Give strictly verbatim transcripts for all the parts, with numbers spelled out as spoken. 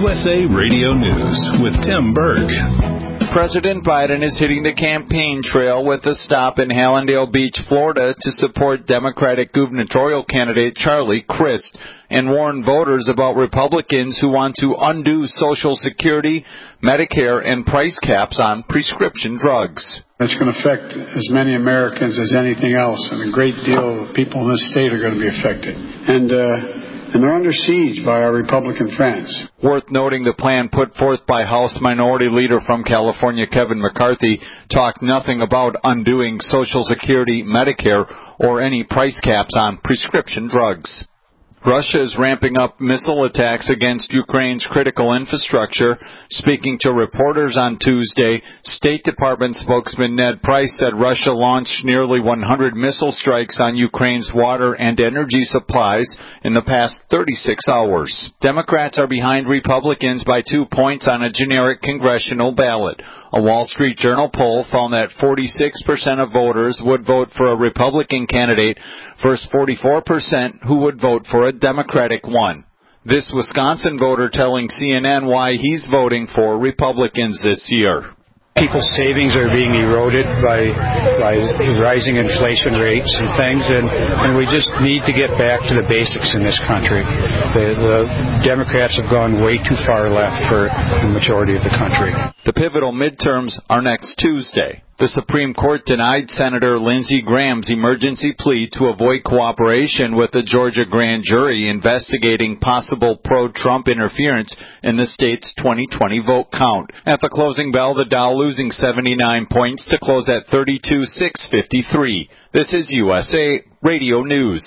S A Radio News with Tim Berg. President Biden is hitting the campaign trail with a stop in Hallandale Beach, Florida, to support Democratic gubernatorial candidate Charlie Crist and warn voters about Republicans who want to undo Social Security, Medicare, and price caps on prescription drugs. It's going to affect as many Americans as anything else, and a great deal of people in this state are going to be affected. And, uh, And they're under siege by our Republican friends. Worth noting, the plan put forth by House Minority Leader from California, Kevin McCarthy, talked nothing about undoing Social Security, Medicare, or any price caps on prescription drugs. Russia is ramping up missile attacks against Ukraine's critical infrastructure. Speaking to reporters on Tuesday, State Department spokesman Ned Price said Russia launched nearly one hundred missile strikes on Ukraine's water and energy supplies in the past thirty-six hours. Democrats are behind Republicans by two points on a generic congressional ballot. A Wall Street Journal poll found that forty-six percent of voters would vote for a Republican candidate versus forty-four percent who would vote for a Democratic one. This Wisconsin voter telling C N N why he's voting for Republicans this year. People's savings are being eroded by by rising inflation rates and things, and, and we just need to get back to the basics in this country. The, the Democrats have gone way too far left for the majority of the country. The pivotal midterms are next Tuesday. The Supreme Court denied Senator Lindsey Graham's emergency plea to avoid cooperation with the Georgia grand jury investigating possible pro-Trump interference in the state's twenty twenty vote count. At the closing bell, the Dow losing seventy-nine points to close at thirty-two six fifty-three. This is U S A Radio News.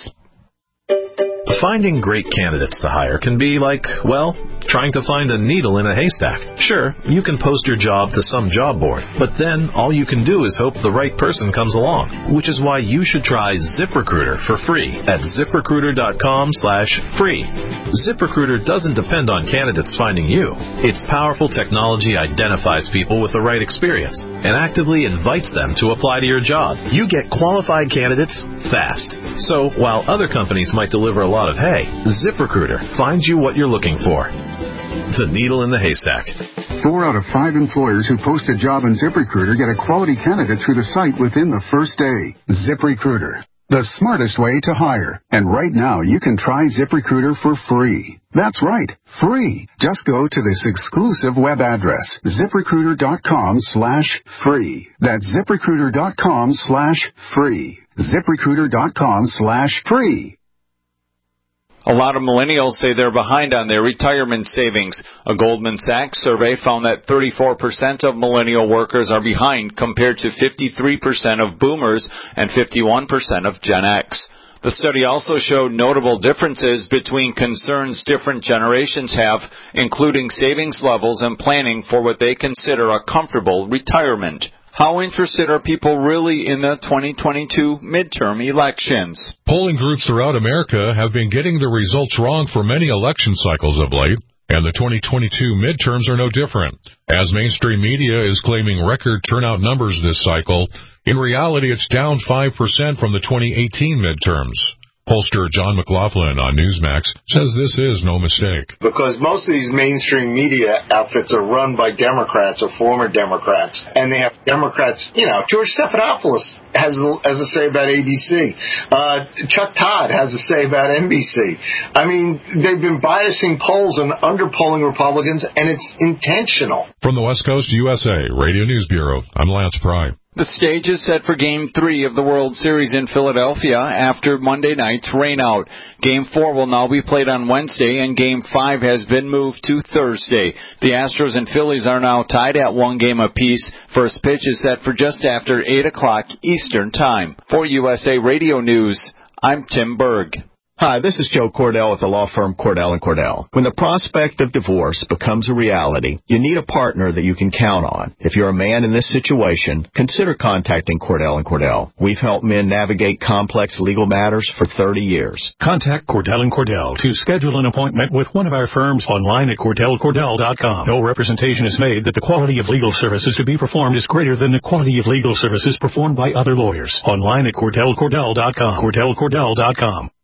Finding great candidates to hire can be like, well, trying to find a needle in a haystack. Sure, you can post your job to some job board, but then all you can do is hope the right person comes along, which is why you should try ZipRecruiter for free at ZipRecruiter.com slash free. ZipRecruiter doesn't depend on candidates finding you. Its powerful technology identifies people with the right experience and actively invites them to apply to your job. You get qualified candidates fast. So while other companies might deliver a lot of hay, ZipRecruiter finds you what you're looking for. The needle in the haystack. Four out of five employers who post a job in ZipRecruiter get a quality candidate through the site within the first day. ZipRecruiter, the smartest way to hire. And right now, you can try ZipRecruiter for free. That's right, free. Just go to this exclusive web address, ZipRecruiter.com slash free. That's ZipRecruiter.com slash free. ZipRecruiter.com slash free. A lot of millennials say they're behind on their retirement savings. A Goldman Sachs survey found that thirty-four percent of millennial workers are behind compared to fifty-three percent of boomers and fifty-one percent of Gen X. The study also showed notable differences between concerns different generations have, including savings levels and planning for what they consider a comfortable retirement. How interested are people really in the twenty twenty-two midterm elections? Polling groups throughout America have been getting the results wrong for many election cycles of late, and the twenty twenty-two midterms are no different. As mainstream media is claiming record turnout numbers this cycle, in reality it's down five percent from the twenty eighteen midterms. Pollster John McLaughlin on Newsmax says this is no mistake. Because most of these mainstream media outfits are run by Democrats or former Democrats, and they have Democrats, you know, George Stephanopoulos has a, has a say about A B C. Uh, Chuck Todd has a say about N B C. I mean, they've been biasing polls and underpolling Republicans, and it's intentional. From the West Coast U S A Radio News Bureau, I'm Lance Pry. The stage is set for Game three of the World Series in Philadelphia after Monday night's rainout. Game four will now be played on Wednesday, and Game five has been moved to Thursday. The Astros and Phillies are now tied at one game apiece. First pitch is set for just after eight o'clock Eastern Time. For U S A Radio News, I'm Tim Berg. Hi, this is Joe Cordell at the law firm Cordell and Cordell. When the prospect of divorce becomes a reality, you need a partner that you can count on. If you're a man in this situation, consider contacting Cordell and Cordell. We've helped men navigate complex legal matters for thirty years. Contact Cordell and Cordell to schedule an appointment with one of our firms online at Cordell Cordell dot com. No representation is made that the quality of legal services to be performed is greater than the quality of legal services performed by other lawyers. Online at Cordell Cordell dot com. Cordell Cordell dot com.